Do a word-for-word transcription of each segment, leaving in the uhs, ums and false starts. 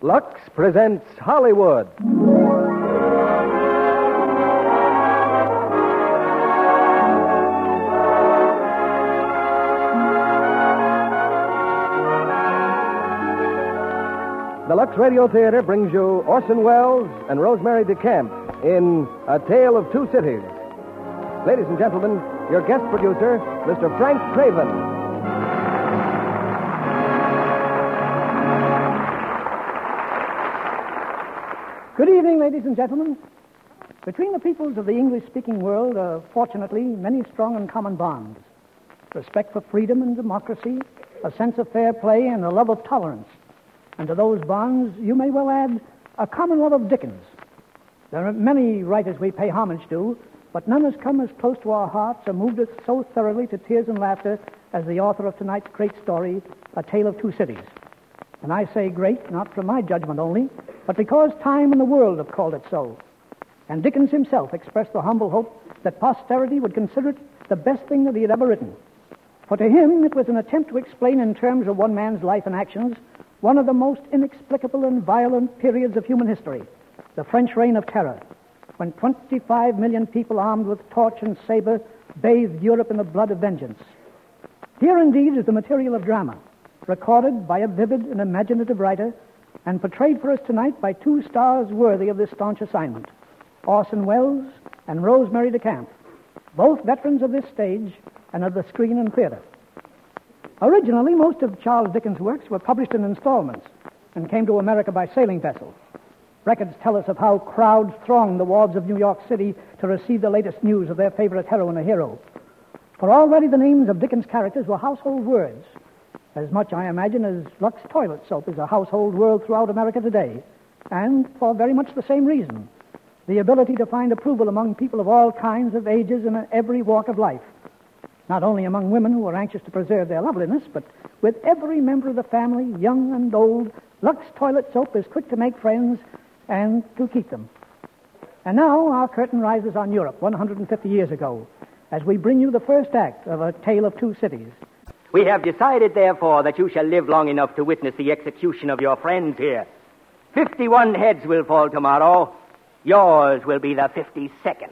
Lux presents Hollywood. The Lux Radio Theater brings you Orson Welles and Rosemary DeCamp in A Tale of Two Cities. Ladies and gentlemen, your guest producer, Mister Frank Craven. Good evening, ladies and gentlemen. Between the peoples of the English-speaking world are, fortunately, many strong and common bonds. Respect for freedom and democracy, a sense of fair play, and a love of tolerance. And to those bonds, you may well add, a common love of Dickens. There are many writers we pay homage to, but none has come as close to our hearts or moved us so thoroughly to tears and laughter as the author of tonight's great story, A Tale of Two Cities. And I say great, not from my judgment only, but because time and the world have called it so. And Dickens himself expressed the humble hope that posterity would consider it the best thing that he had ever written. For to him, it was an attempt to explain in terms of one man's life and actions one of the most inexplicable and violent periods of human history, the French Reign of Terror, when twenty-five million people armed with torch and saber bathed Europe in the blood of vengeance. Here, indeed, is the material of drama, recorded by a vivid and imaginative writer and portrayed for us tonight by two stars worthy of this staunch assignment, Orson Welles and Rosemary DeCamp, both veterans of this stage and of the screen and theater. Originally, most of Charles Dickens' works were published in installments and came to America by sailing vessels. Records tell us of how crowds thronged the wharves of New York City to receive the latest news of their favorite heroine or hero. For already the names of Dickens' characters were household words, as much, I imagine, as Lux toilet soap is a household word throughout America today, and for very much the same reason, the ability to find approval among people of all kinds of ages and in every walk of life. Not only among women who are anxious to preserve their loveliness, but with every member of the family, young and old, Lux toilet soap is quick to make friends and to keep them. And now our curtain rises on Europe one hundred fifty years ago as we bring you the first act of A Tale of Two Cities. We have decided, therefore, that you shall live long enough to witness the execution of your friends here. Fifty-one heads will fall tomorrow. Yours will be the fifty-second.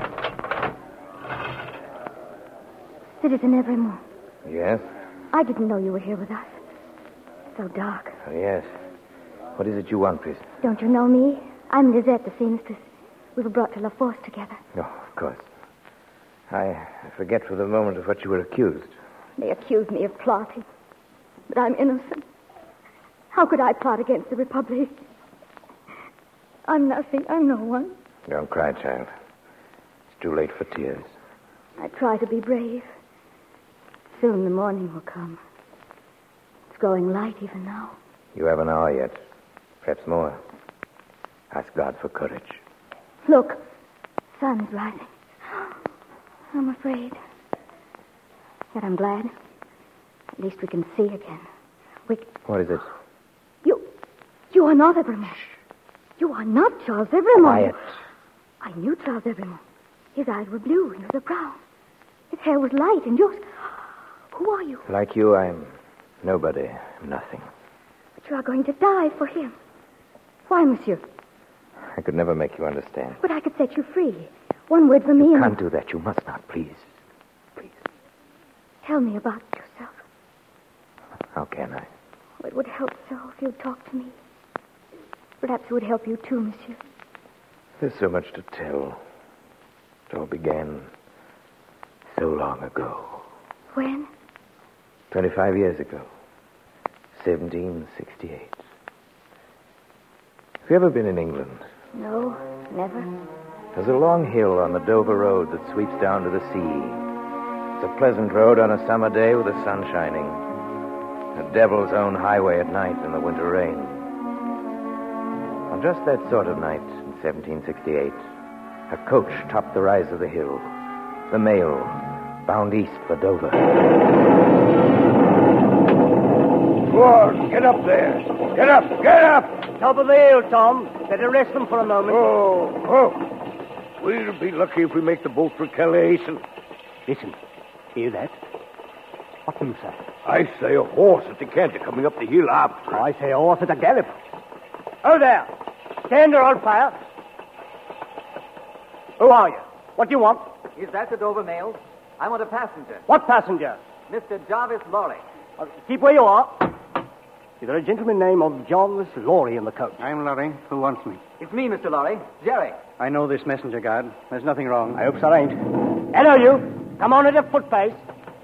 Citizen Evermore. Yes? I didn't know you were here with us. So dark. Oh, yes. What is it you want, please? Don't you know me? I'm Lisette, the seamstress. We were brought to La Force together. Oh, of course. I forget for the moment of what you were accused. They accuse me of plotting. But I'm innocent. How could I plot against the Republic? I'm nothing. I'm no one. Don't cry, child. It's too late for tears. I try to be brave. Soon the morning will come. It's growing light even now. You have an hour yet. Perhaps more. Ask God for courage. Look. The sun is rising. I'm afraid. Yet I'm glad. At least we can see again. We... What is it? You... You are not Evermore. You are not Charles Evermore. Quiet. I knew Charles Evermore. His eyes were blue and yours were brown. His hair was light and yours... Who are you? Like you, I'm nobody. I'm nothing. But you are going to die for him. Why, monsieur? I could never make you understand. But I could set you free. One word from me You and... can't do that. You must not, please. Please. Tell me about yourself. How can I? Oh, it would help so if you'd talk to me. Perhaps it would help you too, monsieur. There's so much to tell. It all began so long ago. When? Twenty-five years ago. seventeen sixty-eight. Have you ever been in England? No, never. There's a long hill on the Dover Road that sweeps down to the sea. It's a pleasant road on a summer day with the sun shining. A devil's own highway at night in the winter rain. On just that sort of night in seventeen sixty-eight, a coach topped the rise of the hill. The mail, bound east for Dover. Go on, get up there. Get up, get up! Top of the hill, Tom. Better rest them for a moment. Oh, oh. We'll be lucky if we make the boat for Calais. Listen, hear that? What do you say? I say a horse at the canter coming up the hill after. I say a horse at a gallop. Oh, there. Stand or I'll fire. Who are you? What do you want? Is that the Dover mail? I want a passenger. What passenger? Mister Jarvis Lorry. Uh, keep where you are. Is there a gentleman named of Jarvis Lorry in the coach? I'm Lorry. Who wants me? It's me, Mister Lorry. Jerry. I know this messenger guard. There's nothing wrong. I hope so ain't. Hello, you. Come on at a footpace.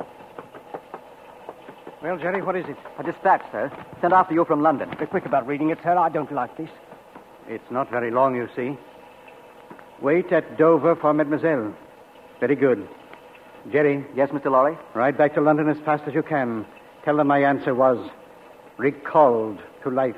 Well, Jerry, what is it? A dispatch, sir. Sent after you from London. Be quick about reading it, sir. I don't like this. It's not very long, you see. Wait at Dover for Mademoiselle. Very good. Jerry. Yes, Mister Lorry? Ride back to London as fast as you can. Tell them my answer was recalled to life.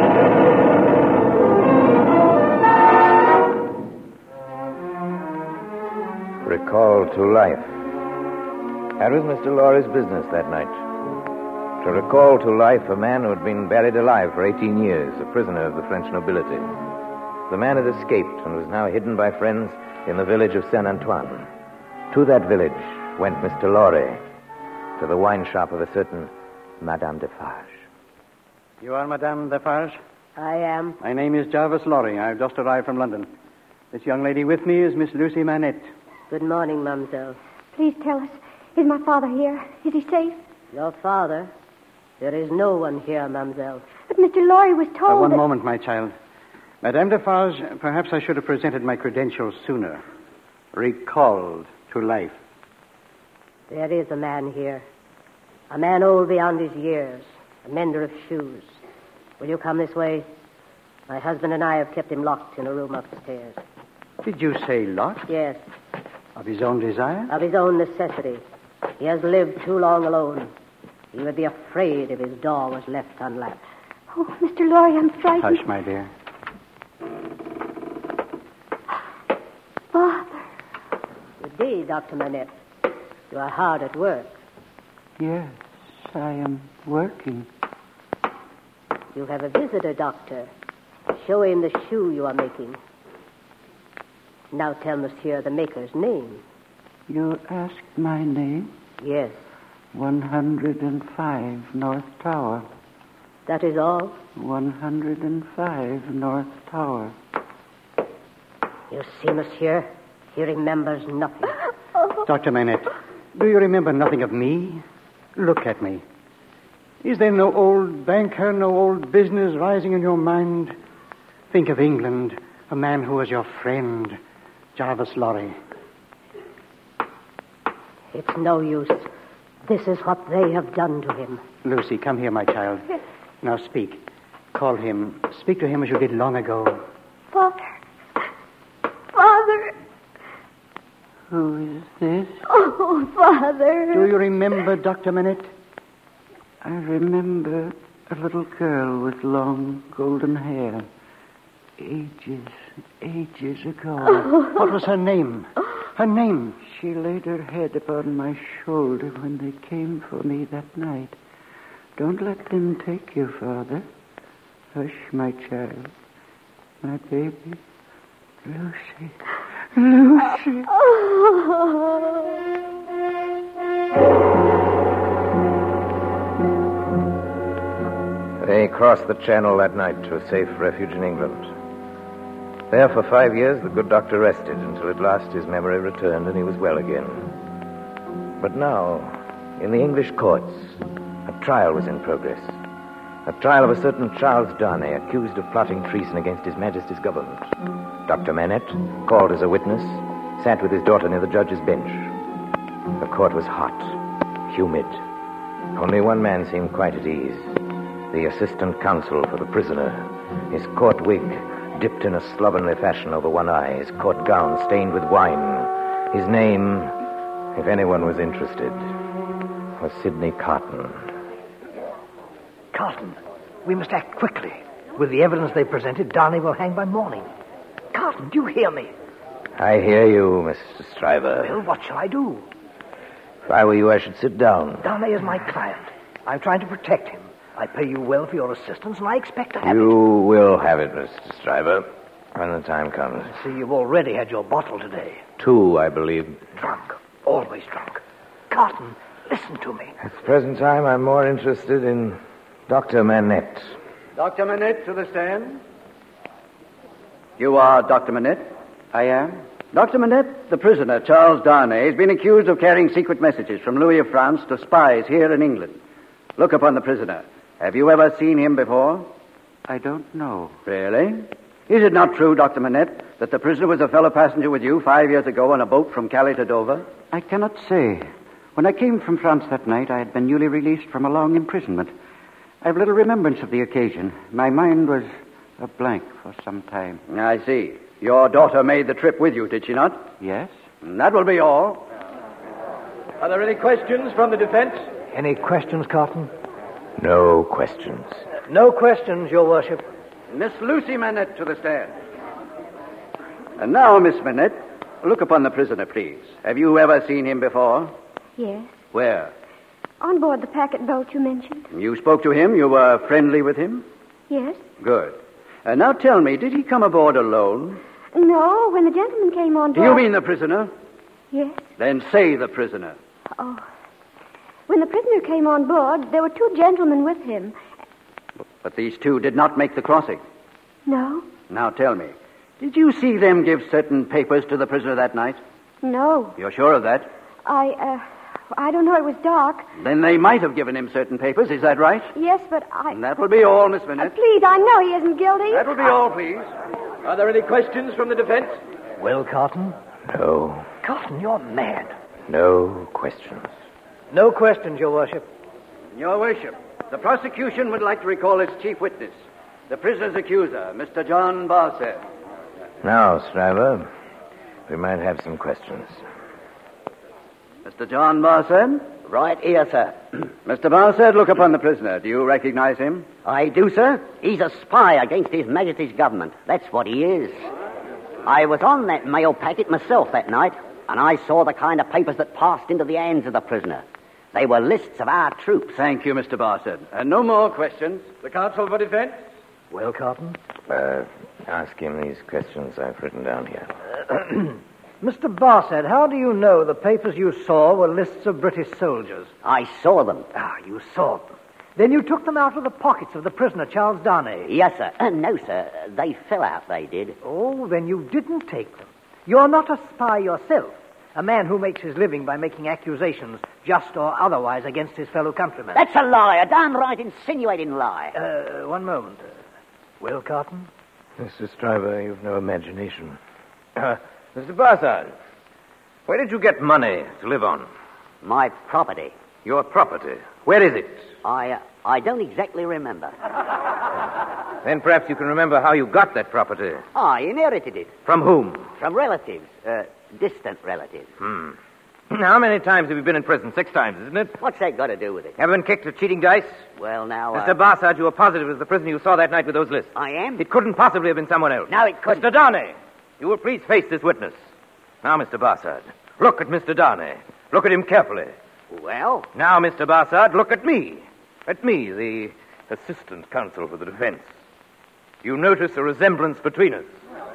Recalled to life. That was Mister Lorry's business that night. To recall to life a man who had been buried alive for eighteen years, a prisoner of the French nobility. The man had escaped and was now hidden by friends in the village of Saint Antoine. To that village went Mister Lorry, to the wine shop of a certain Madame Defarge. You are Madame Defarge? I am. My name is Jarvis Lorry. I've just arrived from London. This young lady with me is Miss Lucy Manette. Good morning, Mademoiselle. Please tell us, is my father here? Is he safe? Your father? There is no one here, Mademoiselle. But Mister Lorry was told Uh, one that... moment, my child. Madame Defarge, perhaps I should have presented my credentials sooner. Recalled to life. There is a man here. A man old beyond his years. A mender of shoes. Will you come this way? My husband and I have kept him locked in a room upstairs. Did you say locked? Yes, Of his own desire? of his own necessity. He has lived too long alone. He would be afraid if his door was left unlatched. Oh, Mister Lorry, I'm frightened. Hush, my dear. Father. Good day, Doctor Manette. You are hard at work. Yes, I am working. You have a visitor, Doctor. Show him the shoe you are making. Now tell Monsieur the maker's name. You asked my name? Yes, one hundred five North Tower. that is all. one hundred five North Tower. You see, Monsieur, he remembers nothing. Doctor Manette, do you remember nothing of me? Look at me. Is there no old banker, no old business rising in your mind? Think of England, a man who was your friend, Jarvis Lorry. It's no use. This is what they have done to him. Lucy, come here, my child. Now speak. Call him. Speak to him as you did long ago. Father. Father. Who is this? Oh, Father. Do you remember Doctor Manette? I remember a little girl with long golden hair. Ages, ages ago. What was her name? Her name? She laid her head upon my shoulder when they came for me that night. Don't let them take you, Father. Hush, my child. My baby. Lucy. Lucy. They crossed the Channel that night to a safe refuge in England. There for five years, the good doctor rested until at last his memory returned and he was well again. But now, in the English courts, a trial was in progress. A trial of a certain Charles Darnay, accused of plotting treason against His Majesty's government. Doctor Manette, called as a witness, sat with his daughter near the judge's bench. The court was hot, humid. Only one man seemed quite at ease. The assistant counsel for the prisoner, his court wig dipped in a slovenly fashion over one eye, his court gown stained with wine. His name, if anyone was interested, was Sidney Carton. Carton, we must act quickly. With the evidence they presented, Darnay will hang by morning. Carton, do you hear me? I hear you, Mister Stryver. Well, what shall I do? If I were you, I should sit down. Darnay is my client. I'm trying to protect him. I pay you well for your assistance, and I expect to have You it. will have it, Mister Stryver, when the time comes. I see you've already had your bottle today. Two, I believe. Drunk. Always drunk. Carton, listen to me. At the present time, I'm more interested in Doctor Manette. Doctor Manette, to the stand. You are Doctor Manette? I am. Doctor Manette, the prisoner, Charles Darnay, has been accused of carrying secret messages from Louis of France to spies here in England. Look upon the prisoner. Have you ever seen him before? I don't know. Really? Is it not true, Doctor Manette, that the prisoner was a fellow passenger with you five years ago on a boat from Calais to Dover? I cannot say. When I came from France that night, I had been newly released from a long imprisonment. I have little remembrance of the occasion. My mind was a blank for some time. I see. Your daughter made the trip with you, did she not? Yes. That will be all. Are there any questions from the defense? Any questions, Carton? No questions. No questions, Your Worship. Miss Lucy Manette to the stand. And now, Miss Manette, look upon the prisoner, please. Have you ever seen him before? Yes. Where? On board the packet boat you mentioned. You spoke to him? You were friendly with him? Yes. Good. Uh, now tell me, did he come aboard alone? No, when the gentleman came on board... Do you mean the prisoner? Yes. Then say the prisoner. Oh. When the prisoner came on board, there were two gentlemen with him. But these two did not make the crossing. No. Now tell me, did you see them give certain papers to the prisoner that night? No. You're sure of that? I, uh, I don't know. It was dark. Then they might have given him certain papers, is that right? Yes, but I... And that will be all, Miss Uh, Manette. please, I know he isn't guilty. That will be all, please. Are there any questions from the defense? Well, Carton? No. Carton, you're mad. No questions. No questions, Your Worship. Your Worship, the prosecution would like to recall its chief witness, the prisoner's accuser, Mister John Barset. Now, Stryver, we might have some questions. Mister John Barset? Right here, sir. Mister Barset, look upon the prisoner. Do you recognize him? I do, sir. He's a spy against His Majesty's government. That's what he is. I was on that mail packet myself that night, and I saw the kind of papers that passed into the hands of the prisoner. They were lists of our troops. Thank you, Mister Barset. And no more questions. The counsel for defense? Well, Carton? Uh, ask him these questions I've written down here. Mister Barset, how do you know the papers you saw were lists of British soldiers? I saw them. Ah, you saw them. Then you took them out of the pockets of the prisoner, Charles Darnay? Yes, sir. Uh, no, sir. They fell out, they did. Oh, then you didn't take them. You're not a spy yourself. A man who makes his living by making accusations, just or otherwise, against his fellow countrymen. That's a lie, a downright insinuating lie. Uh, one moment. Uh, Will Carton? Mister Stryver, you've no imagination. Uh, Mister Barsad, where did you get money to live on? My property. Your property? Where is it? I, uh, I don't exactly remember. Then perhaps you can remember how you got that property. I inherited it. From whom? From relatives. Uh, distant relatives. Hmm. How many times have you been in prison? Six times, isn't it? What's that got to do with it? Ever been kicked for cheating dice? Well, now, Mister uh... Barsad, you are positive it was the prisoner you saw that night with those lists. I am? It couldn't possibly have been someone else. No, it couldn't. Mister Darnay, you will please face this witness. Now, Mister Barsad, look at Mister Darnay. Look at him carefully. Well? Now, Mister Barsad, look at me. At me, the assistant counsel for the defense. You notice a resemblance between us.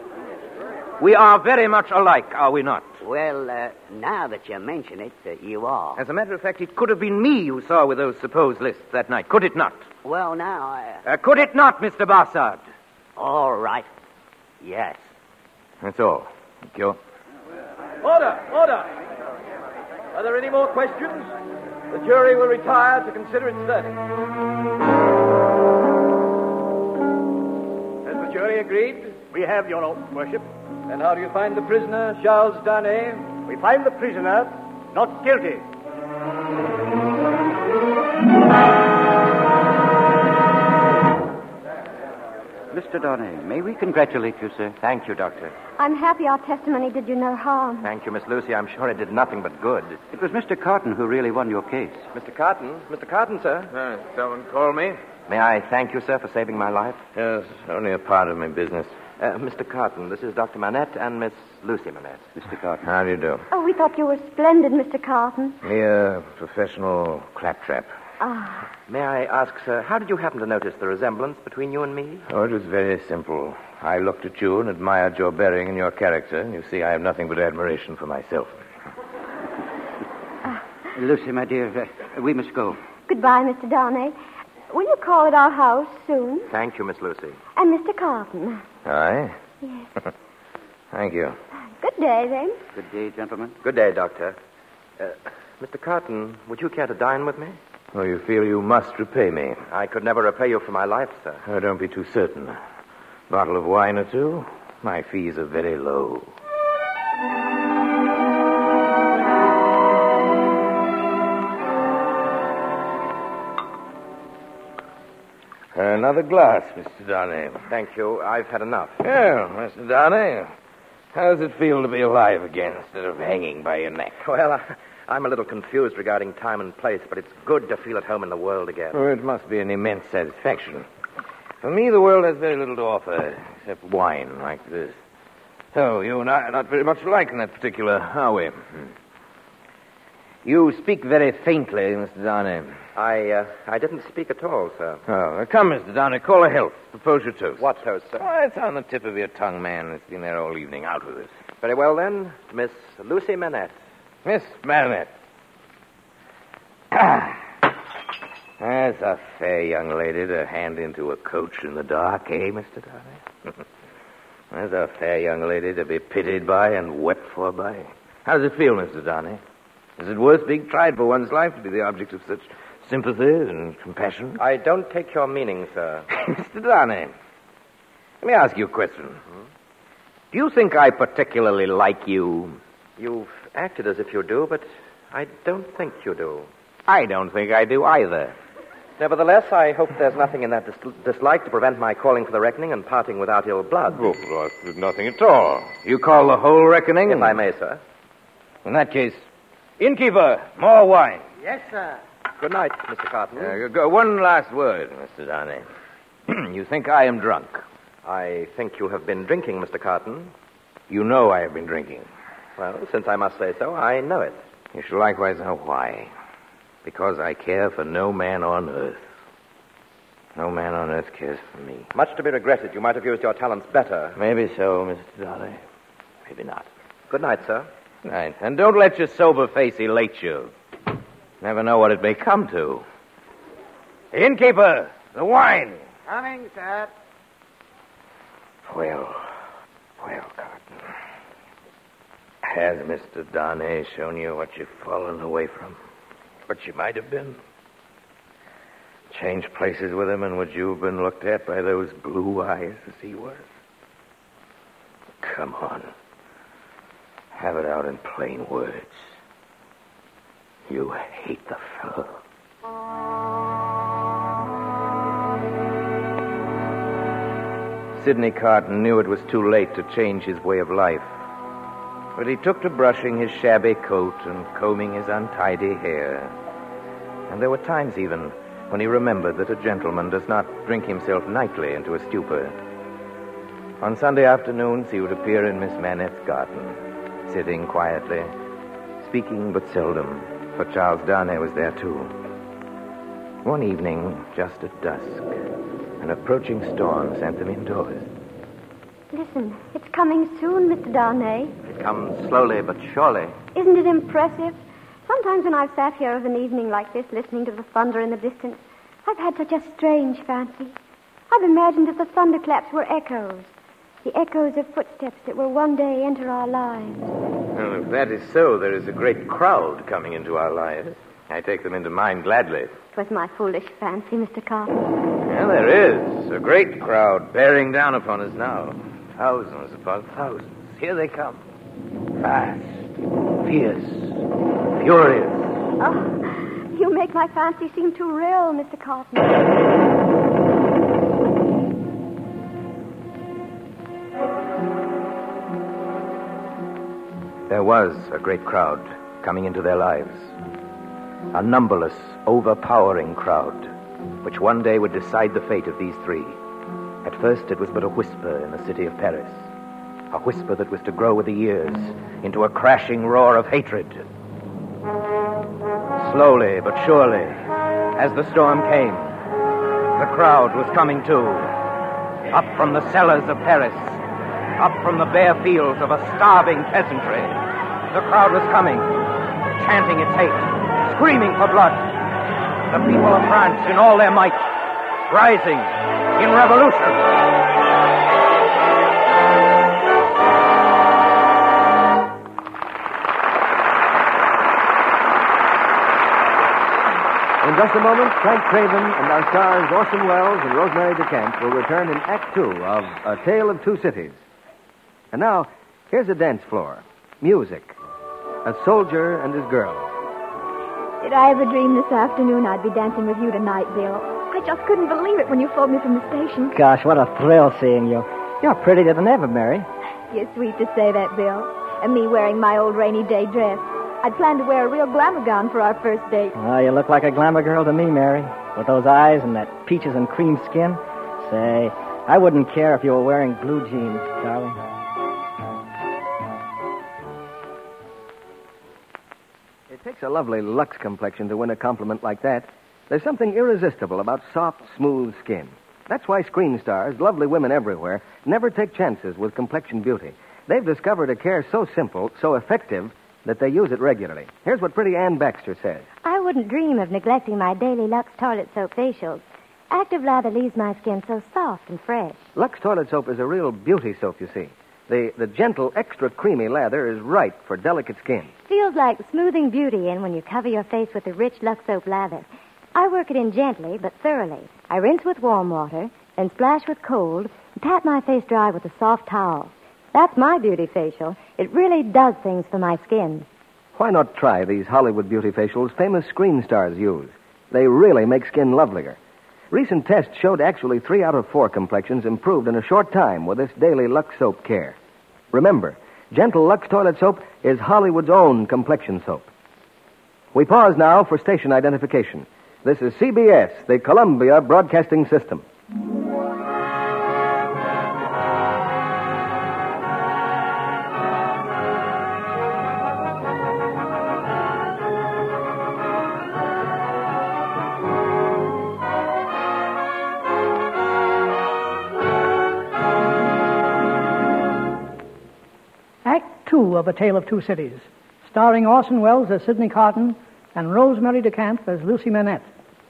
We are very much alike, are we not? Well, uh, now that you mention it, uh, you are. As a matter of fact, it could have been me you saw with those supposed lists that night, could it not? Well, now, I... Uh, could it not, Mister Barsad? All right. Yes. That's all. Thank you. Order! Order! Are there any more questions? The jury will retire to consider its verdict. Has the jury agreed? We have, Your Worship. And how do you find the prisoner, Charles Darnay? We find the prisoner not guilty. Mister Darnay, may we congratulate you, sir? Thank you, Doctor. I'm happy our testimony did you no harm. Thank you, Miss Lucy. I'm sure it did nothing but good. It was Mister Carton who really won your case. Mister Carton? Mister Carton, sir? Uh, someone called me. May I thank you, sir, for saving my life? Yes, only a part of my business. Uh, Mister Carton, this is Doctor Manette and Miss Lucy Manette. Mister Carton. How do you do? Oh, we thought you were splendid, Mister Carton. Mere professional claptrap. Ah. May I ask, sir, how did you happen to notice the resemblance between you and me? Oh, it was very simple. I looked at you and admired your bearing and your character, and you see I have nothing but admiration for myself. Uh, Lucy, my dear, uh, we must go. Goodbye, Mister Darnay. Will you call at our house soon? Thank you, Miss Lucy. And Mister Carton. Aye. Yes. Thank you. Good day, then. Good day, gentlemen. Good day, Doctor. Uh, Mister Carton, would you care to dine with me? Oh, you feel you must repay me. I could never repay you for my life, sir. Oh, don't be too certain. Bottle of wine or two? My fees are very low. Another glass, Mister Darnay. Thank you. I've had enough. Well, Mister Darnay, how does it feel to be alive again instead of hanging by your neck? Well, I, I'm a little confused regarding time and place, but it's good to feel at home in the world again. Oh, it must be an immense satisfaction. For me, the world has very little to offer, except wine like this. So, you and I are not very much alike in that particular, are we? Hmm. You speak very faintly, Mister Darnay. I, uh, I didn't speak at all, sir. Oh, come, Mister Darnay, call a health. Propose your toast. What toast, sir? Oh, it's on the tip of your tongue, man. It's been there all evening. Out with it. Very well, then. Miss Lucy Manette. Miss Manette. Ah. That's a fair young lady to hand into a coach in the dark, eh, Mister Darnay? That's a fair young lady to be pitied by and wept for by. How does it feel, Mister Darnay? Is it worth being tried for one's life to be the object of such sympathy and compassion? I don't take your meaning, sir. Mister Darnay, let me ask you a question. Hmm? Do you think I particularly like you? You've acted as if you do, but I don't think you do. I don't think I do either. Nevertheless, I hope there's nothing in that dis- dislike to prevent my calling for the reckoning and parting without ill blood. Oh, well, there's nothing at all. You call the whole reckoning? If I may, sir. In that case, innkeeper, more wine. Yes, sir. Good night, Mister Carton. Uh, go, one last word, Mister Darnay. You think I am drunk? I think you have been drinking, Mister Carton. You know I have been drinking. Well, since I must say so, I know it. You should likewise know why. Because I care for no man on earth. No man on earth cares for me. Much to be regretted. You might have used your talents better. Maybe so, Mister Darnay. Maybe not. Good night, sir. Right. And don't let your sober face elate you. Never know what it may come to. Innkeeper, the wine. Coming, sir. Well, well, Carton. Has Mister Darnay shown you what you've fallen away from? What you might have been? Change places with him, and would you have been looked at by those blue eyes as he was? Come on. Have it out in plain words. You hate the fellow. Sidney Carton knew it was too late to change his way of life. But he took to brushing his shabby coat and combing his untidy hair. And there were times even when he remembered that a gentleman does not drink himself nightly into a stupor. On Sunday afternoons, he would appear in Miss Manette's garden, sitting quietly, speaking but seldom, for Charles Darnay was there too. One evening, just at dusk, an approaching storm sent them indoors. Listen, it's coming soon, Mister Darnay. It comes slowly but surely. Isn't it impressive? Sometimes when I've sat here of an evening like this, listening to the thunder in the distance, I've had such a strange fancy. I've imagined that the thunderclaps were echoes, the echoes of footsteps that will one day enter our lives. Well, if that is so, there is a great crowd coming into our lives. I take them into mine gladly. It was my foolish fancy, Mister Carton. Well, there is a great crowd bearing down upon us now. Thousands upon thousands. Here they come. Fast, fierce, furious. Oh, you make my fancy seem too real, Mister Carton. There was a great crowd coming into their lives. A numberless, overpowering crowd, which one day would decide the fate of these three. At first, it was but a whisper in the city of Paris. A whisper that was to grow with the years into a crashing roar of hatred. Slowly but surely, as the storm came, the crowd was coming too. Up from the cellars of Paris, up from the bare fields of a starving peasantry, the crowd was coming, chanting its hate, screaming for blood. The people of France in all their might, rising in revolution. In just a moment, Frank Craven and our stars Orson Welles and Rosemary DeCamp will return in Act Two of A Tale of Two Cities. And now, here's a dance floor. Music. A soldier and his girl. Did I ever dream this afternoon I'd be dancing with you tonight, Bill? I just couldn't believe it when you phoned me from the station. Gosh, what a thrill seeing you. You're prettier than ever, Mary. You're sweet to say that, Bill. And me wearing my old rainy day dress. I'd planned to wear a real glamour gown for our first date. Oh, you look like a glamour girl to me, Mary. With those eyes and that peaches and cream skin. Say, I wouldn't care if you were wearing blue jeans, darling. It takes a lovely Lux complexion to win a compliment like that. There's something irresistible about soft, smooth skin. That's why screen stars, lovely women everywhere, never take chances with complexion beauty. They've discovered a care so simple, so effective, that they use it regularly. Here's what pretty Ann Baxter says. I wouldn't dream of neglecting my daily Lux toilet soap facials. Active lather leaves my skin so soft and fresh. Lux toilet soap is a real beauty soap, you see. The, the gentle, extra creamy lather is right for delicate skin. Feels like smoothing beauty in when you cover your face with the rich Lux soap lather. I work it in gently but thoroughly. I rinse with warm water, then splash with cold, and pat my face dry with a soft towel. That's my beauty facial. It really does things for my skin. Why not try these Hollywood beauty facials famous screen stars use? They really make skin lovelier. Recent tests showed actually three out of four complexions improved in a short time with this daily Lux soap care. Remember, gentle Lux toilet soap is Hollywood's own complexion soap. We pause now for station identification. This is C B S, the Columbia Broadcasting System. Act Two of A Tale of Two Cities, starring Orson Welles as Sidney Carton and Rosemary DeCamp as Lucy Manette.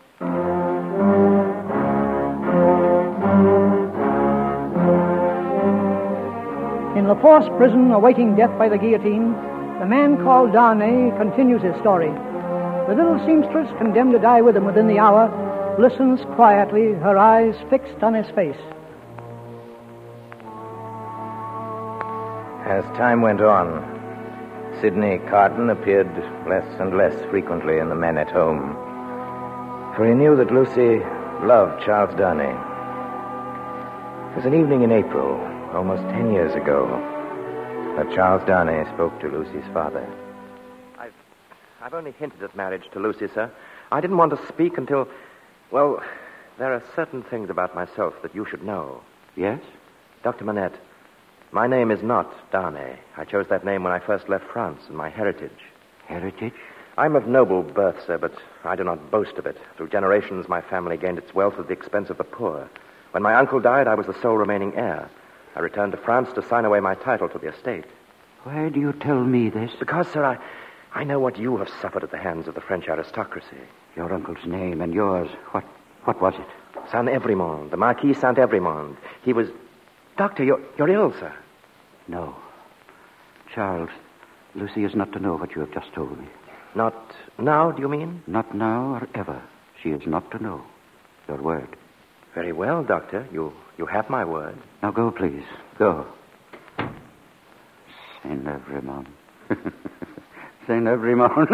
In La Force prison, awaiting death by the guillotine, the man called Darnay continues his story. The little seamstress, condemned to die with him within the hour, listens quietly, her eyes fixed on his face. As time went on, Sidney Carton appeared less and less frequently in the Manette home, for he knew that Lucy loved Charles Darnay. It was an evening in April, almost ten years ago, that Charles Darnay spoke to Lucy's father. I've, I've only hinted at marriage to Lucy, sir. I didn't want to speak until, well, there are certain things about myself that you should know. Yes? Doctor Manette, my name is not Darnay. I chose that name when I first left France and my heritage. Heritage? I'm of noble birth, sir, but I do not boast of it. Through generations, my family gained its wealth at the expense of the poor. When my uncle died, I was the sole remaining heir. I returned to France to sign away my title to the estate. Why do you tell me this? Because, sir, I, I know what you have suffered at the hands of the French aristocracy. Your uncle's name and yours, what, what was it? Saint-Evremond, the Marquis Saint-Evremond. He was... Doctor, you're, you're ill, sir. No. Charles, Lucy is not to know what you have just told me. Not now, do you mean? Not now or ever. She is not to know. Your word. Very well, Doctor. You, you have my word. Now go, please. Go. Saint-Evremond. Saint-Evremond.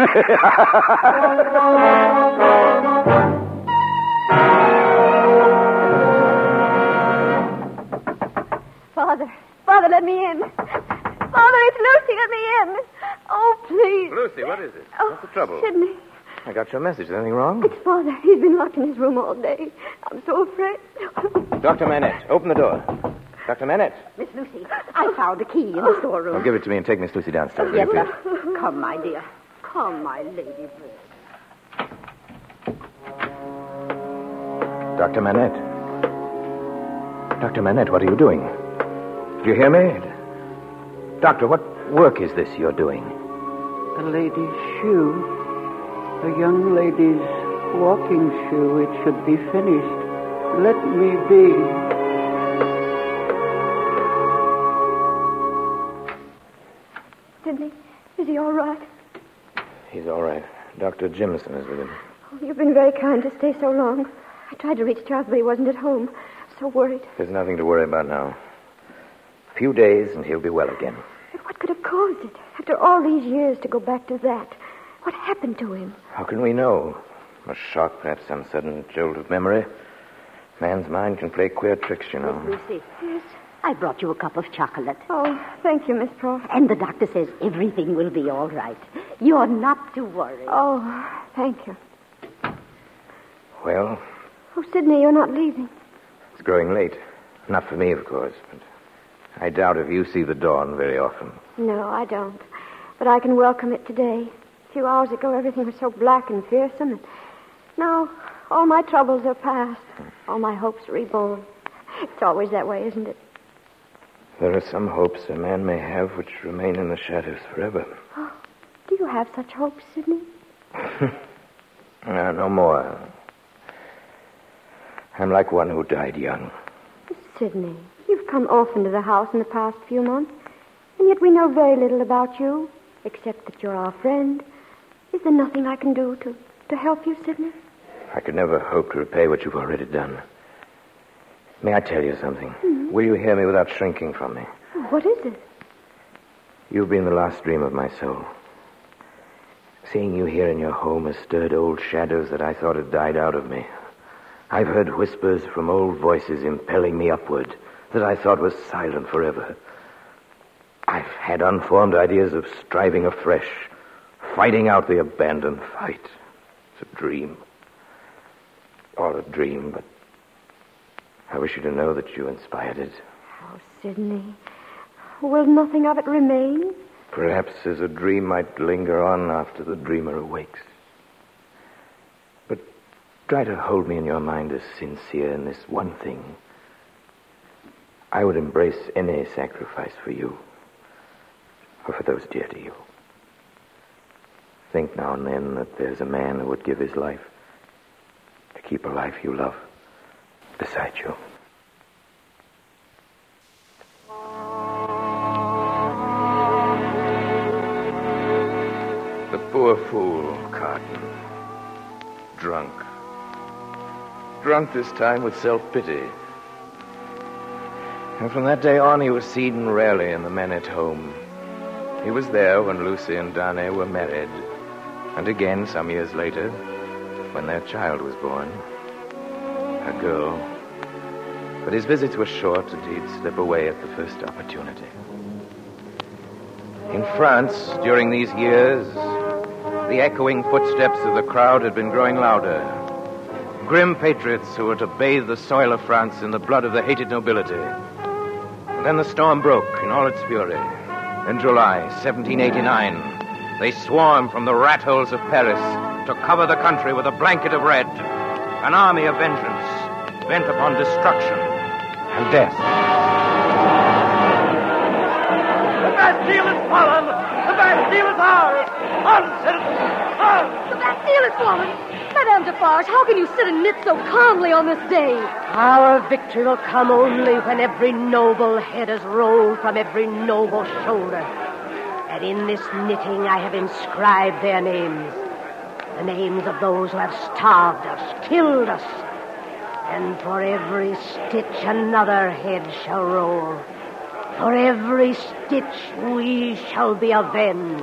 Father, Father, let me in. Father, it's Lucy, let me in. Oh, please. Lucy, what is it? Oh, What's the trouble? Sidney, I got your message. Is anything wrong? it's Father. He's been locked in his room all day. I'm so afraid. Doctor Manette, open the door. Doctor Manette. Miss Lucy, I found a key in the storeroom. Oh, give it to me and take Miss Lucy downstairs. Yes, will you, sir. please? Come, my dear. Come, my lady bird. Doctor Manette. Doctor Manette, what are you doing? Do you hear me? Doctor, what work is this you're doing? A lady's shoe. A young lady's walking shoe. It should be finished. Let me be. Sidney, is he all right? He's all right. Doctor Jimison is with him. Oh, you've been very kind to stay so long. I tried to reach Charles, but he wasn't at home. So worried. There's nothing to worry about now. A few days and he'll be well again. But what could have caused it? After all these years to go back to that. What happened to him? How can we know? A shock, perhaps some sudden jolt of memory. Man's mind can play queer tricks, you know. Miss Lucy. Yes? I brought you a cup of chocolate. Oh, thank you, Miss Pross. And the doctor says everything will be all right. You're not to worry. Oh, thank you. Well, Oh, Sidney, you're not leaving. it's growing late. Not for me, of course, but I doubt if you see the dawn very often. No, I don't. But I can welcome it today. A few hours ago, everything was so black and fearsome, and now all my troubles are past. All my hopes reborn. It's always that way, isn't it? There are some hopes a man may have which remain in the shadows forever. Oh, do you have such hopes, Sidney? Uh, no more. I'm like one who died young. Sidney, you've come often to the house in the past few months, and yet we know very little about you, except that you're our friend. Is there nothing I can do to, to help you, Sidney? I could never hope to repay what you've already done. May I tell you something? Mm-hmm. Will you hear me without shrinking from me? What is it? You've been the last dream of my soul. Seeing you here in your home has stirred old shadows that I thought had died out of me. I've heard whispers from old voices impelling me upward that I thought was silent forever. I've had unformed ideas of striving afresh, fighting out the abandoned fight. It's a dream. All a dream, but I wish you to know that you inspired it. Oh, Sidney, will nothing of it remain? Perhaps as a dream might linger on after the dreamer awakes. But try to hold me in your mind as sincere in this one thing. I would embrace any sacrifice for you, or for those dear to you. Think now and then that there's a man who would give his life to keep a life you love beside you. The poor fool, Carton. Drunk. Drunk this time with self-pity. And from that day on, he was seen rarely in the men at home. He was there when Lucy and Darnay were married, and again some years later, when their child was born. A girl. But his visits were short, and he'd slip away at the first opportunity. In France, during these years, the echoing footsteps of the crowd had been growing louder. Grim patriots who were to bathe the soil of France in the blood of the hated nobility. And then the storm broke in all its fury. In July seventeen eighty-nine, they swarmed from the rat holes of Paris to cover the country with a blanket of red. An army of vengeance, bent upon destruction and death. The Bastille is fallen! The Bastille is ours! On, citizens! On! The Bastille is fallen! Madame Defarge, how can you sit and knit so calmly on this day? Our victory will come only when every noble head is rolled from every noble shoulder. And in this knitting I have inscribed their names. The names of those who have starved us, killed us. And for every stitch another head shall roll. For every stitch we shall be avenged.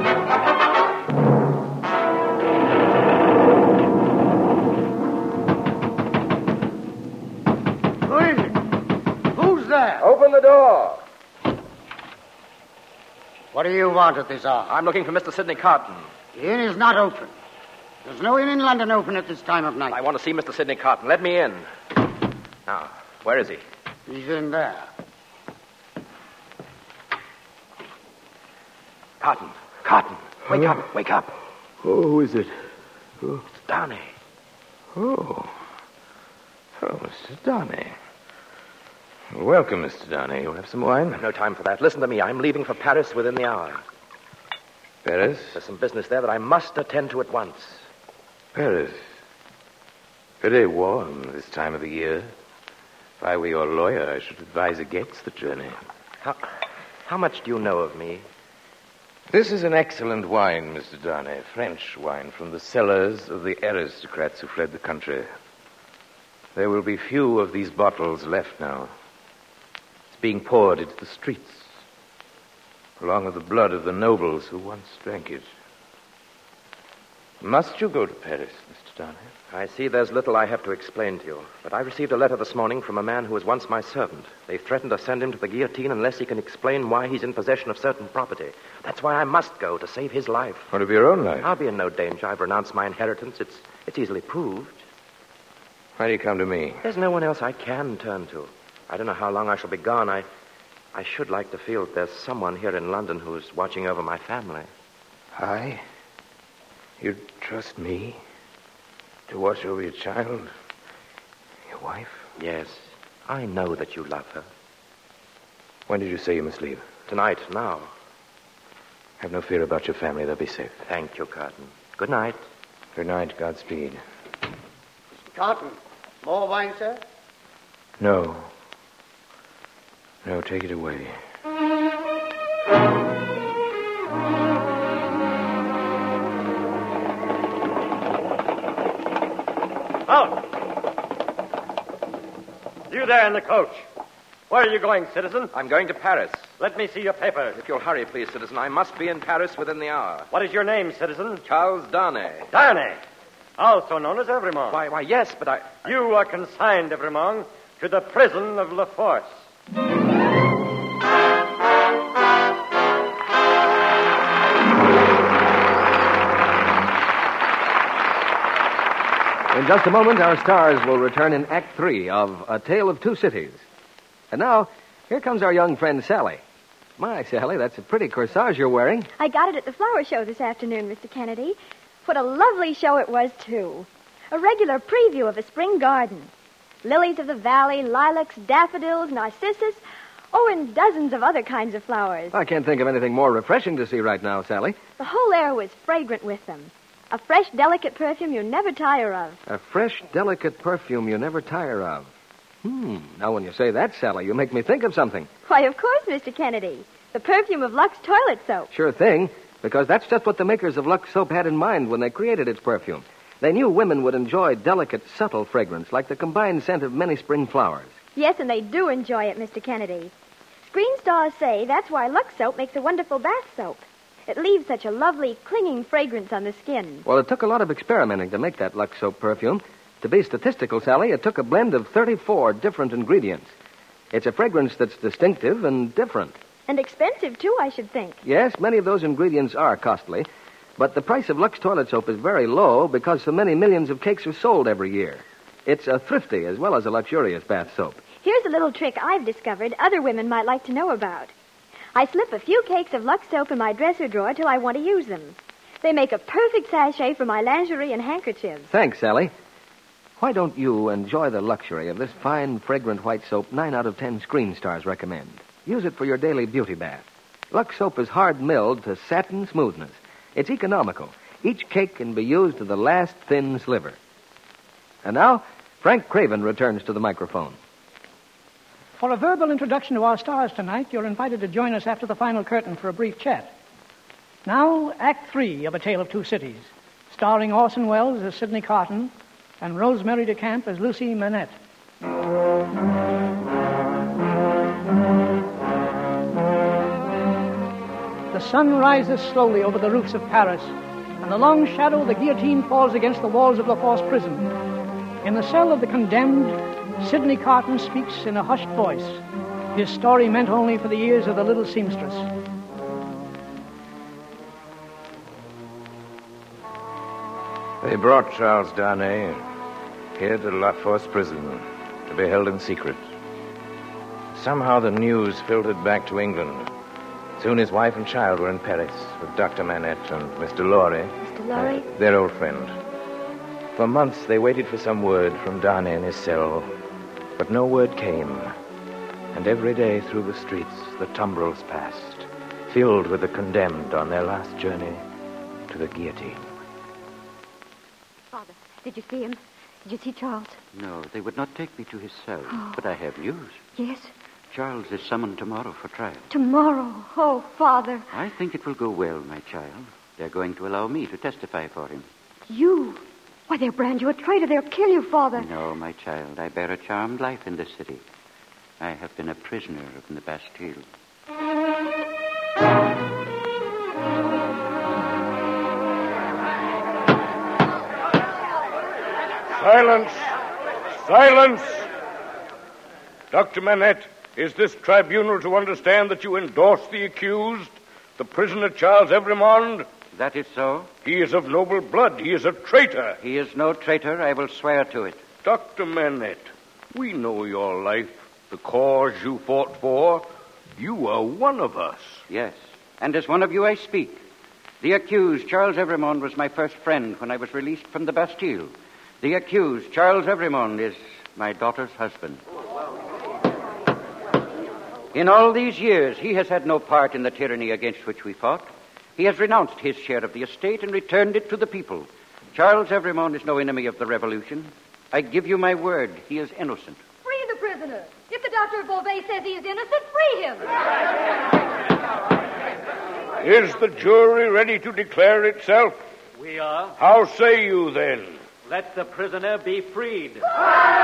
Who is it? Who's there? Open the door. What do you want at this hour? I'm looking for Mister Sidney Carton. The inn is not open. There's no inn in London open at this time of night. I want to see Mister Sidney Carton. Let me in. Now, where is he? He's in there. Carton. Carton. Wake up. Wake up. Oh, who is it? Oh. It's Darnay. Oh. Oh, Mister Darnay. Welcome, Mister Darnay. You'll have some wine? No time for that. Listen to me. I'm leaving for Paris within the hour. Paris? There's some business there that I must attend to at once. Paris. Very warm this time of the year. If I were your lawyer, I should advise against the journey. How, how much do you know of me? This is an excellent wine, Mister Darnay. French wine from the cellars of the aristocrats who fled the country. There will be few of these bottles left now. It's being poured into the streets, along with the blood of the nobles who once drank it. Must you go to Paris, Mister Darnay? I see there's little I have to explain to you, but I received a letter this morning from a man who was once my servant. They threatened to send him to the guillotine unless he can explain why he's in possession of certain property. That's why I must go, to save his life. What of your own life? I'll be in no danger. I've renounced my inheritance. It's, it's easily proved. Why do you come to me? There's no one else I can turn to. I don't know how long I shall be gone. I, I should like to feel that there's someone here in London who's watching over my family. I? You trust me to watch over your child, your wife? Yes, I know that you love her. When did you say you must leave? Tonight, now. Have no fear about your family. They'll be safe. Thank you, Carton. Good night. Good night. Godspeed. Mister Carton, more wine, sir? No. No, take it away. Out! You there in the coach. Where are you going, citizen? I'm going to Paris. Let me see your papers. If you'll hurry, please, citizen. I must be in Paris within the hour. What is your name, citizen? Charles Darnay. Darnay, also known as Evremont. Why, why, yes, but I... You are consigned, Evremont, to the prison of La Force. In just a moment, our stars will return in Act Three of A Tale of Two Cities. And now, here comes our young friend, Sally. My, Sally, that's a pretty corsage you're wearing. I got it at the flower show this afternoon, Mister Kennedy. What a lovely show it was, too. A regular preview of a spring garden. Lilies of the valley, lilacs, daffodils, narcissus, oh, and dozens of other kinds of flowers. I can't think of anything more refreshing to see right now, Sally. The whole air was fragrant with them. A fresh, delicate perfume you never tire of. A fresh, delicate perfume you never tire of. Hmm. Now, when you say that, Sally, you make me think of something. Why, of course, Mister Kennedy. The perfume of Lux toilet soap. Sure thing, because that's just what the makers of Lux soap had in mind when they created its perfume. They knew women would enjoy delicate, subtle fragrance like the combined scent of many spring flowers. Yes, and they do enjoy it, Mister Kennedy. Screen stars say that's why Lux soap makes a wonderful bath soap. It leaves such a lovely, clinging fragrance on the skin. Well, it took a lot of experimenting to make that Lux soap perfume. To be statistical, Sally, it took a blend of thirty-four different ingredients. It's a fragrance that's distinctive and different. And expensive, too, I should think. Yes, many of those ingredients are costly. But the price of Lux toilet soap is very low because so many millions of cakes are sold every year. It's a thrifty as well as a luxurious bath soap. Here's a little trick I've discovered other women might like to know about. I slip a few cakes of Lux soap in my dresser drawer till I want to use them. They make a perfect sachet for my lingerie and handkerchiefs. Thanks, Sally. Why don't you enjoy the luxury of this fine, fragrant white soap nine out of ten screen stars recommend? Use it for your daily beauty bath. Lux soap is hard milled to satin smoothness. It's economical. Each cake can be used to the last thin sliver. And now, Frank Craven returns to the microphone. For a verbal introduction to our stars tonight, you're invited to join us after the final curtain for a brief chat. Now, Act Three of A Tale of Two Cities, starring Orson Welles as Sidney Carton and Rosemary DeCamp as Lucy Manette. The sun rises slowly over the roofs of Paris, and the long shadow of the guillotine falls against the walls of La Force prison. In the cell of the condemned, Sidney Carton speaks in a hushed voice, his story meant only for the ears of the little seamstress. They brought Charles Darnay here to La Force prison to be held in secret. Somehow the news filtered back to England. Soon his wife and child were in Paris with Doctor Manette and Mister Lorry. Mister Lorry? Uh, their old friend. For months they waited for some word from Darnay in his cell, but no word came. And every day through the streets the tumbrils passed, filled with the condemned on their last journey to the guillotine. Father, did you see him? Did you see Charles? No, they would not take me to his cell. Oh. But I have news. Yes? Charles is summoned tomorrow for trial. Tomorrow? Oh, Father. I think it will go well, my child. They're going to allow me to testify for him. You? Why, they'll brand you a traitor. They'll kill you, Father. No, my child. I bear a charmed life in this city. I have been a prisoner in the Bastille. Silence! Silence! Doctor Manette, is this tribunal to understand that you endorse the accused, the prisoner Charles Evremond? That is so. He is of noble blood. He is a traitor. He is no traitor. I will swear to it. Doctor Manette, we know your life, the cause you fought for. You are one of us. Yes, and as one of you I speak. The accused, Charles Evremond, was my first friend when I was released from the Bastille. The accused, Charles Evremond, is my daughter's husband. In all these years, he has had no part in the tyranny against which we fought. He has renounced his share of the estate and returned it to the people. Charles Evremond is no enemy of the revolution. I give you my word, he is innocent. Free the prisoner. If the doctor of Beauvais says he is innocent, free him. Is the jury ready to declare itself? We are. How say you, then? Let the prisoner be freed. Wait!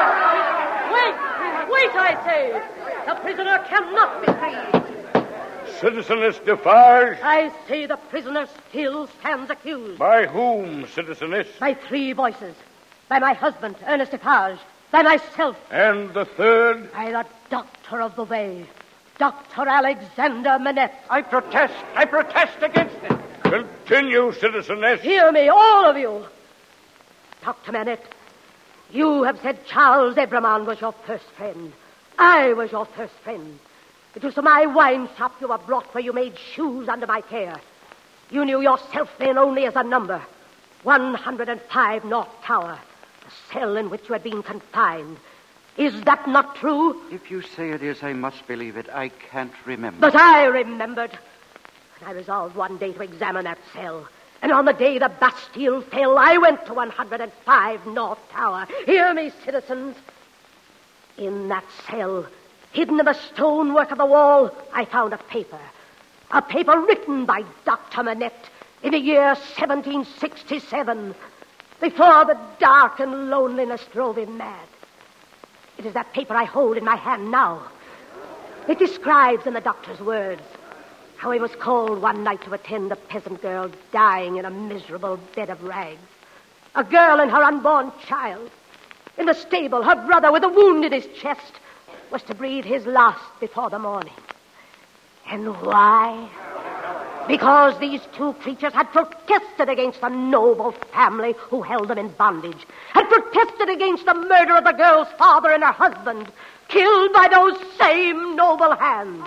Wait, I say! The prisoner cannot be freed. Citizeness Defarge? I say the prisoner still stands accused. By whom, Citizeness? By three voices. By my husband, Ernest Defarge. By myself. And the third? By the doctor of Beauvais, Doctor Alexander Manette. I protest. I protest against it. Continue, Citizeness. Hear me, all of you. Doctor Manette, you have said Charles Evremond was your first friend. I was your first friend. It was to my wine shop you were brought where you made shoes under my care. You knew yourself then only as a number. one hundred five North Tower, the cell in which you had been confined. Is that not true? If you say it is, I must believe it. I can't remember. But I remembered. And I resolved one day to examine that cell. And on the day the Bastille fell, I went to one hundred five North Tower. Hear me, citizens. In that cell, hidden in the stonework of the wall, I found a paper. A paper written by Doctor Manette in the year seventeen sixty-seven, before the dark and loneliness drove him mad. It is that paper I hold in my hand now. It describes in the doctor's words how he was called one night to attend a peasant girl dying in a miserable bed of rags. A girl and her unborn child. In the stable, her brother with a wound in his chest was to breathe his last before the morning. And why? Because these two creatures had protested against the noble family who held them in bondage, had protested against the murder of the girl's father and her husband, killed by those same noble hands.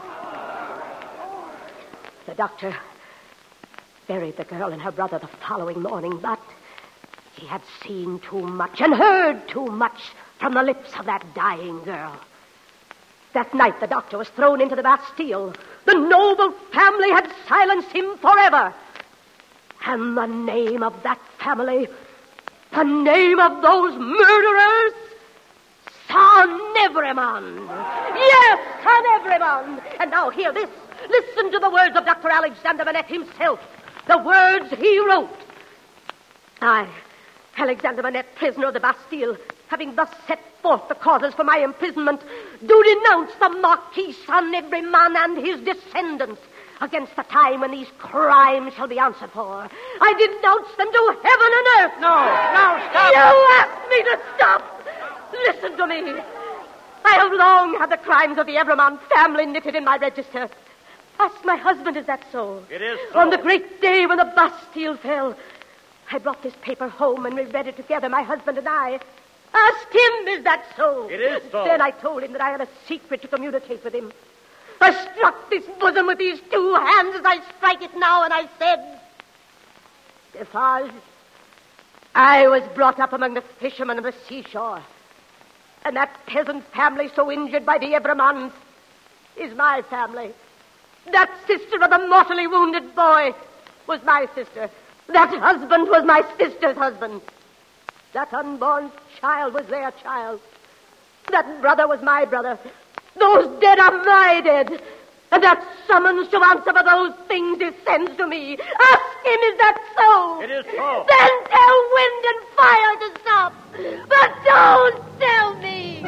The doctor buried the girl and her brother the following morning, but he had seen too much and heard too much from the lips of that dying girl. That night the doctor was thrown into the Bastille. The noble family had silenced him forever. And the name of that family, the name of those murderers, Son Evremond. Yes, Son Evremond. And now hear this. Listen to the words of Doctor Alexander Manette himself. The words he wrote. I, Alexander Manette, prisoner of the Bastille, having thus set forth the causes for my imprisonment, do denounce the Marquis Son Evremond and his descendants against the time when these crimes shall be answered for. I denounce them to heaven and earth. No, no, stop. You asked me to stop. Listen to me. I have long had the crimes of the Evremond family knitted in my register. Ask my husband, is that so? It is so. On the great day when the Bastille fell, I brought this paper home and we read it together, my husband and I. Asked him, is that so? It is so. Then I told him that I had a secret to communicate with him. I struck this bosom with these two hands as I strike it now, and I said, Defarge, I was brought up among the fishermen of the seashore, and that peasant family so injured by the Evremonds is my family. That sister of the mortally wounded boy was my sister. That husband was my sister's husband. That unborn child was their child. That brother was my brother. Those dead are my dead. And that summons to answer for those things he sends to me. Ask him, is that so? It is so. Then tell wind and fire to stop. But don't tell me.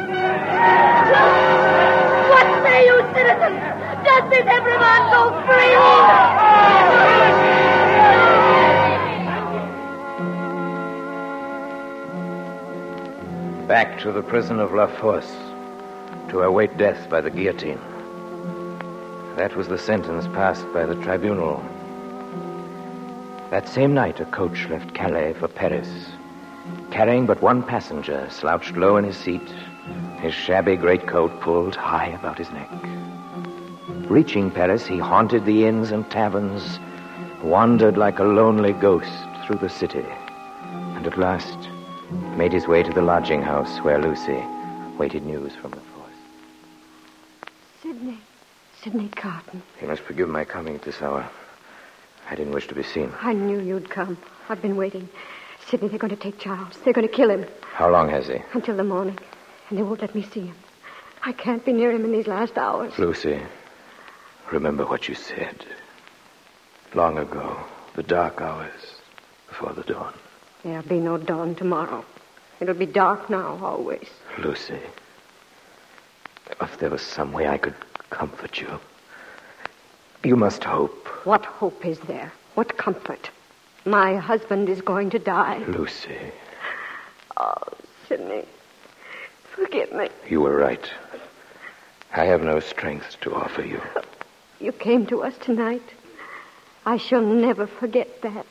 What say you, citizens? Does this every man go free? Back to the prison of La Force, to await death by the guillotine. That was the sentence passed by the tribunal. That same night, a coach left Calais for Paris, carrying but one passenger, slouched low in his seat, his shabby greatcoat pulled high about his neck. Reaching Paris, he haunted the inns and taverns, wandered like a lonely ghost through the city, and at last made his way to the lodging house where Lucy waited news from the force. Sidney. Sidney Carton. You must forgive my coming at this hour. I didn't wish to be seen. I knew you'd come. I've been waiting. Sidney, they're going to take Charles. They're going to kill him. How long has he? Until the morning. And they won't let me see him. I can't be near him in these last hours. Lucy, remember what you said. Long ago, the dark hours before the dawn. There'll be no dawn tomorrow. It'll be dark now, always. Lucy, if there was some way I could comfort you. You must hope. What hope is there? What comfort? My husband is going to die. Lucy. Oh, Sidney. Forgive me. You were right. I have no strength to offer you. You came to us tonight. I shall never forget that.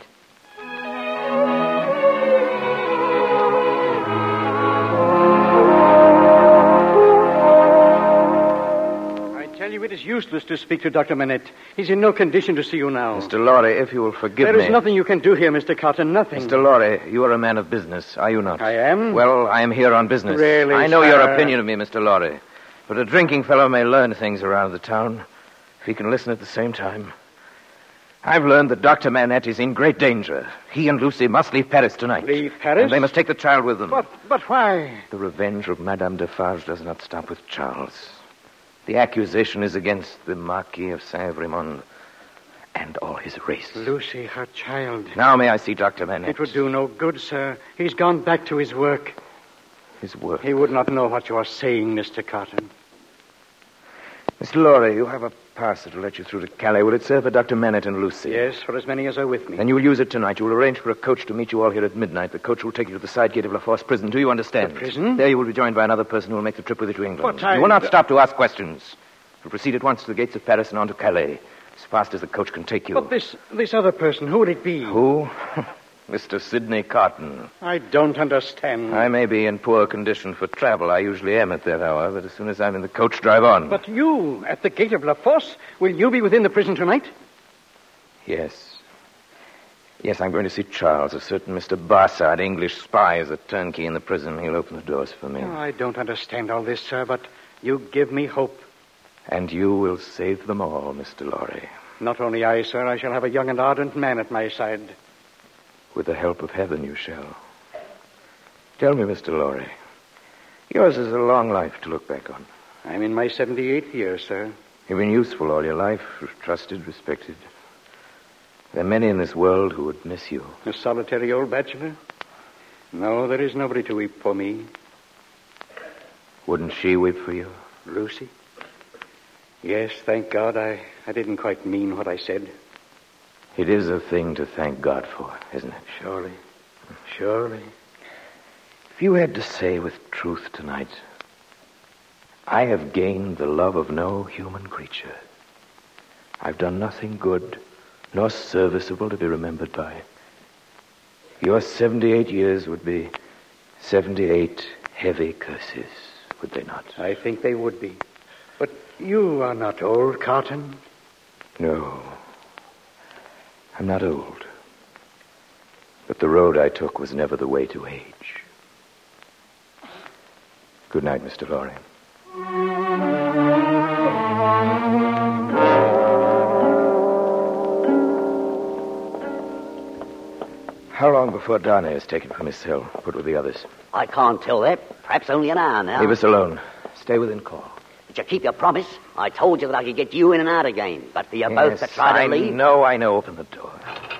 It is useless to speak to Doctor Manette. He's in no condition to see you now. Mister Lorry, if you will forgive there me... There is nothing you can do here, Mister Carton, nothing. Mister Lorry, you are a man of business, are you not? I am? Well, I am here on business. Really, I know sir? your opinion of me, Mister Lorry. But a drinking fellow may learn things around the town if he can listen at the same time. I've learned that Doctor Manette is in great danger. He and Lucy must leave Paris tonight. Leave Paris? And they must take the child with them. But, but why? The revenge of Madame Defarge does not stop with Charles. The accusation is against the Marquis of Saint-Vremond and all his race. Lucy, her child. Now may I see Doctor Manette? It would do no good, sir. He's gone back to his work. His work? He would not know what you are saying, Mister Carton. Mister Lorry, you have a pass that will let you through to Calais. Will it serve for Doctor Manette and Lucy? Yes, for as many as are with me. Then you will use it tonight. You will arrange for a coach to meet you all here at midnight. The coach will take you to the side gate of La Force prison. Do you understand? The prison? There you will be joined by another person who will make the trip with you to England. But I... You will not stop to ask questions. You'll proceed at once to the gates of Paris and on to Calais, as fast as the coach can take you. But this this other person, who would it be? Who? Mister Sidney Carton. I don't understand. I may be in poor condition for travel. I usually am at that hour, but as soon as I'm in the coach, drive on. But you, at the gate of La Force, will you be within the prison tonight? Yes. Yes, I'm going to see Charles. A certain Mister Barsad, English spy, is a turnkey in the prison. He'll open the doors for me. Oh, I don't understand all this, sir, but you give me hope. And you will save them all, Mister Lorry. Not only I, sir. I shall have a young and ardent man at my side. With the help of heaven, you shall. Tell me, Mister Lorry, yours is a long life to look back on. I'm in my seventy-eighth year, sir. You've been useful all your life, trusted, respected. There are many in this world who would miss you. A solitary old bachelor? No, there is nobody to weep for me. Wouldn't she weep for you? Lucy? Yes, thank God. I, I didn't quite mean what I said. It is a thing to thank God for, isn't it? Surely. Surely. If you had to say with truth tonight, I have gained the love of no human creature. I've done nothing good nor serviceable to be remembered by. Your seventy-eight years would be seventy-eight heavy curses, would they not? I think they would be. But you are not old, Carton. No. I'm not old. But the road I took was never the way to age. Good night, Mister Lorry. How long before Darnay is taken from his cell, put with the others? I can't tell that. Perhaps only an hour now. Leave us alone. Stay within call. Did you keep your promise? I told you that I could get you in and out again. But for you both to try I to leave... know, I know. Open the door.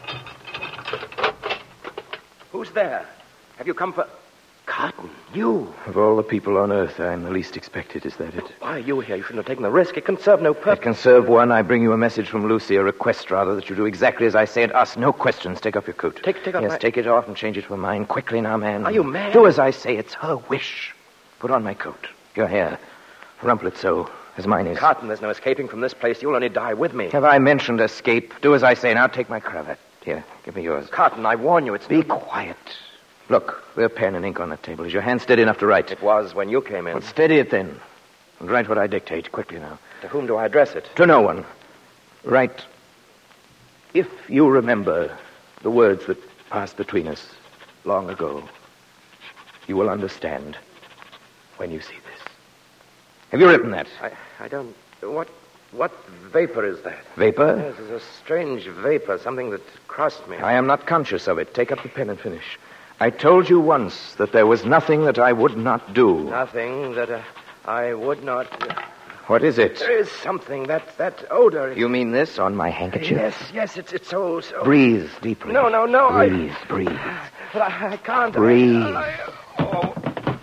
Who's there? Have you come for... Cotton, you. Of all the people on Earth, I'm the least expected. Is that it? Why are you here? You shouldn't have taken the risk. It can serve no purpose. It can serve one. I bring you a message from Lucy, a request, rather, that you do exactly as I say and ask no questions. Take off your coat. Take, take off Yes, my... take it off and change it for mine. Quickly now, man. Are you mad? Do as I say. It's her wish. Put on my coat. Your hair. Rumple it so, as mine is. Cotton, there's no escaping from this place. You'll only die with me. Have I mentioned escape? Do as I say. Now take my cravat. Here, give me yours. Cotton, I warn you, it's... Be quiet. Look, there's pen and ink on the table. Is your hand steady enough to write? It was when you came in. Well, steady it then. And write what I dictate. Quickly now. To whom do I address it? To no one. Write, if you remember the words that passed between us long ago, you will understand when you see this. Have you written that? I, I don't... What... What vapor is that? Vapor? Yes, it's a strange vapor, something that crossed me. I am not conscious of it. Take up the pen and finish. I told you once that there was nothing that I would not do. Nothing that uh, I would not... What is it? There is something, that that odor. You mean this on my handkerchief? Yes, yes, it's it's so... so... Breathe deeply. No, no, no. Breathe, I... breathe. But I, I can't... Breathe. I, I, oh.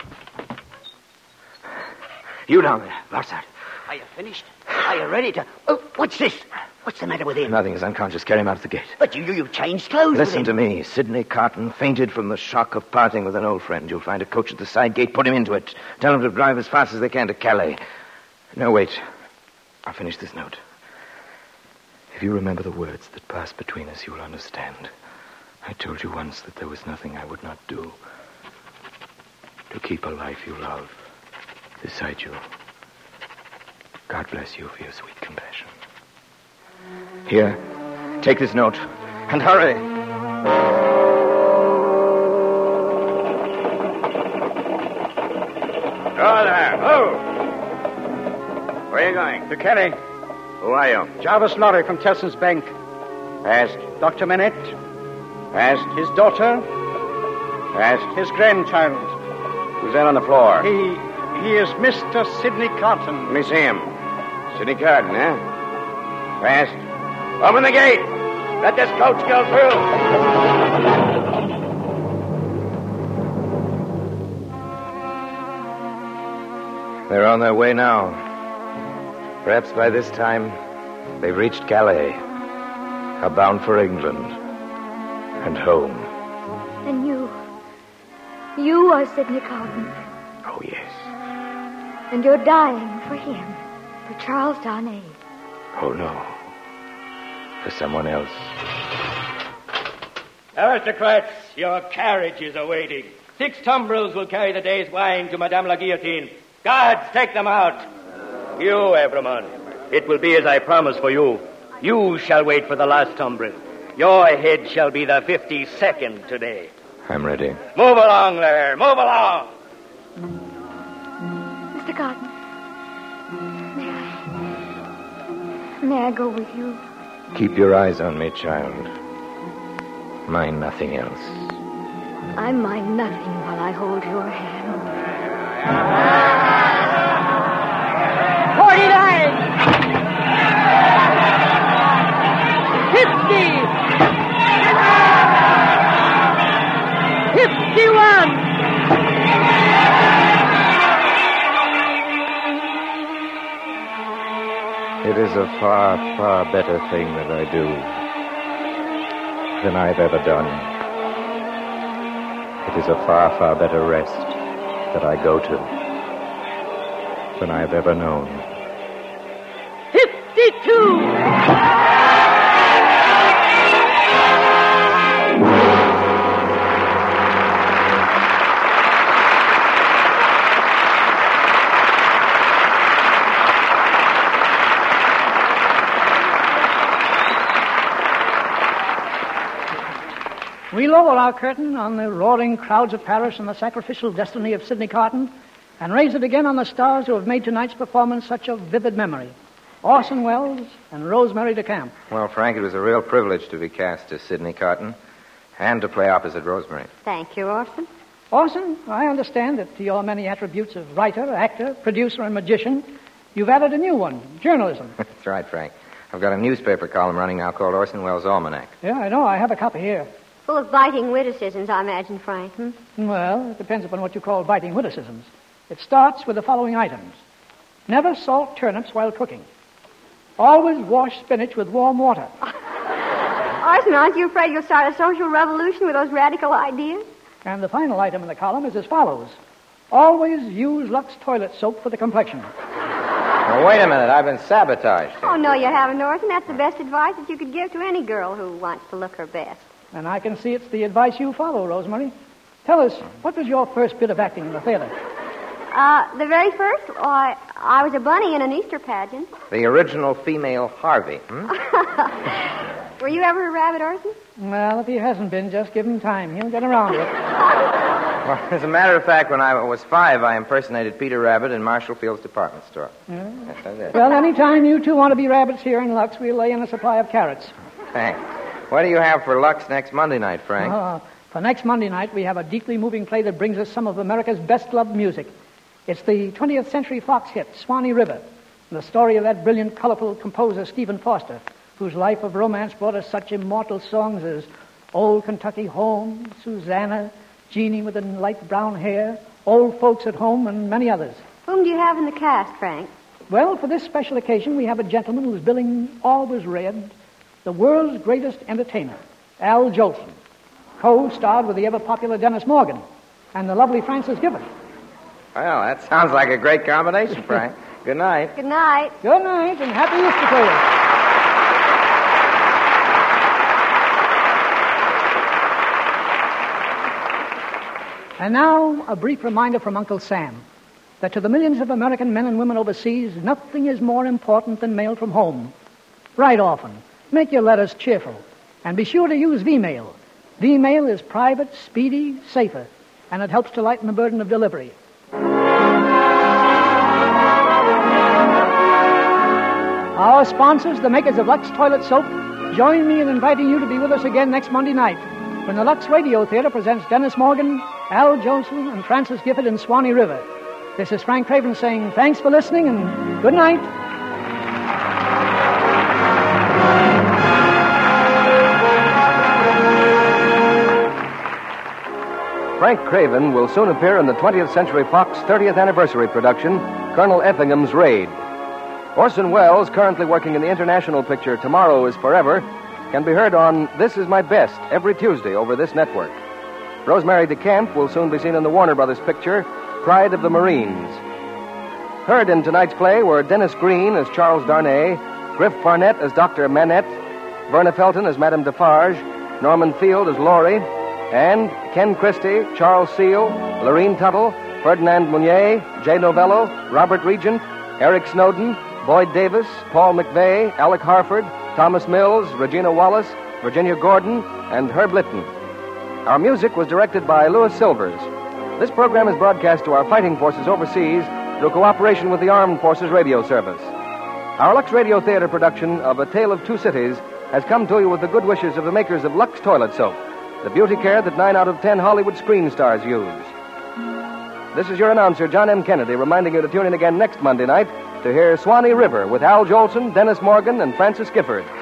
You down there, Varsad. Are you finished? Are you ready to... Oh, what's this? What's the matter with him? Nothing. Is unconscious. Carry him out of the gate. But you, you, you've changed clothes Listen with to him. me. Sidney Carton fainted from the shock of parting with an old friend. You'll find a coach at the side gate. Put him into it. Tell him to drive as fast as they can to Calais. No, wait. I'll finish this note. If you remember the words that passed between us, you will understand. I told you once that there was nothing I would not do to keep a life you love beside you. God bless you for your sweet compassion. Here, take this note, and hurry. Oh, there. Oh! Where are you going? To Calais. Who are you? Jarvis Lorry from Tellson's Bank. Past. Doctor Manette. Past. His daughter. Past. His grandchild. Who's that on the floor? He... he is Mister Sidney Carton. Let me see him. Sidney Carton, eh? Fast. Open the gate. Let this coach go through. They're on their way now. Perhaps by this time, they've reached Calais, are bound for England and home. And you... you are Sidney Carton. Oh, yes. And you're dying for him, for Charles Darnay. Oh, no. For someone else. Aristocrats, your carriage is awaiting. Six tumbrils will carry the day's wine to Madame la Guillotine. Guards, take them out. You, Evremont, it will be as I promised for you. You shall wait for the last tumbril. Your head shall be the fifty-second today. I'm ready. Move along there. Move along. Mister Carton, may I... may I go with you? Keep your eyes on me, child. Mind nothing else. I mind nothing while I hold your hand. Forty-nine! Fifty! Fifty-one! It is a far, far better thing that I do than I've ever done. It is a far, far better rest that I go to than I've ever known. Fifty-two! We lower our curtain on the roaring crowds of Paris and the sacrificial destiny of Sidney Carton, and raise it again on the stars who have made tonight's performance such a vivid memory. Orson Welles and Rosemary DeCamp. Well, Frank, it was a real privilege to be cast as Sidney Carton and to play opposite Rosemary. Thank you, Orson. Orson, I understand that to your many attributes of writer, actor, producer, and magician, You've added a new one, journalism. That's right, Frank. I've got a newspaper column running now called Orson Welles' Almanac. Yeah, I know. I have a copy here. Full of biting witticisms, I imagine, Frank. Hmm? Well, it depends upon what you call biting witticisms. It starts with the following items. Never salt turnips while cooking. Always wash spinach with warm water. Orson, aren't you afraid you'll start a social revolution with those radical ideas? And the final item in the column is as follows. Always use Lux toilet soap for the complexion. Now, wait a minute. I've been sabotaged. Oh, no, you haven't, Orson. That's the best advice that you could give to any girl who wants to look her best. And I can see it's the advice you follow, Rosemary. Tell us, what was your first bit of acting in the theater? Uh, the very first, oh, I, I was a bunny in an Easter pageant. The original female Harvey, hmm? Were you ever a rabbit, Orson? Well, if he hasn't been, just give him time. He'll get around to it. Well, as a matter of fact, when I was five, I impersonated Peter Rabbit in Marshall Field's department store. Yeah. Yes, I did. Well, anytime you two want to be rabbits here in Lux, we'll lay in a supply of carrots. Thanks. What do you have for Lux next Monday night, Frank? Uh, for next Monday night, we have a deeply moving play that brings us some of America's best-loved music. It's the twentieth Century Fox hit, Swanee River, and the story of that brilliant, colorful composer, Stephen Foster, whose life of romance brought us such immortal songs as Old Kentucky Home, Susanna, Jeannie with the light brown hair, Old Folks at Home, and many others. Whom do you have in the cast, Frank? Well, for this special occasion, we have a gentleman whose billing always read, the world's greatest entertainer, Al Jolson, co-starred with the ever-popular Dennis Morgan and the lovely Frances Gifford. Well, that sounds like a great combination, Frank. Good night. Good night. Good night, and happy Easter to you. And now, a brief reminder from Uncle Sam that to the millions of American men and women overseas, nothing is more important than mail from home. Write often. Make your letters cheerful. And be sure to use V-mail. V-mail is private, speedy, safer, and it helps to lighten the burden of delivery. Our sponsors, the makers of Lux Toilet Soap, join me in inviting you to be with us again next Monday night when the Lux Radio Theater presents Dennis Morgan, Al Jolson, and Frances Gifford in Swanee River. This is Frank Craven saying thanks for listening and good night. Frank Craven will soon appear in the twentieth Century Fox thirtieth anniversary production, Colonel Effingham's Raid. Orson Welles, currently working in the international picture Tomorrow is Forever, can be heard on This Is My Best every Tuesday over this network. Rosemary DeCamp will soon be seen in the Warner Brothers picture Pride of the Marines. Heard in tonight's play were Dennis Green as Charles Darnay, Griff Barnett as Doctor Manette, Verna Felton as Madame Defarge, Norman Field as Laurie, and Ken Christie, Charles Seal, Lorene Tuttle, Ferdinand Mounier, Jay Novello, Robert Regent, Eric Snowden, Boyd Davis, Paul McVeigh, Alec Harford, Thomas Mills, Regina Wallace, Virginia Gordon, and Herb Litton. Our music was directed by Louis Silvers. This program is broadcast to our fighting forces overseas through cooperation with the Armed Forces Radio Service. Our Lux Radio Theater production of A Tale of Two Cities has come to you with the good wishes of the makers of Lux Toilet Soap, the beauty care that nine out of ten Hollywood screen stars use. This is your announcer, John M. Kennedy, reminding you to tune in again next Monday night to hear Swanee River with Al Jolson, Dennis Morgan, and Frances Gifford.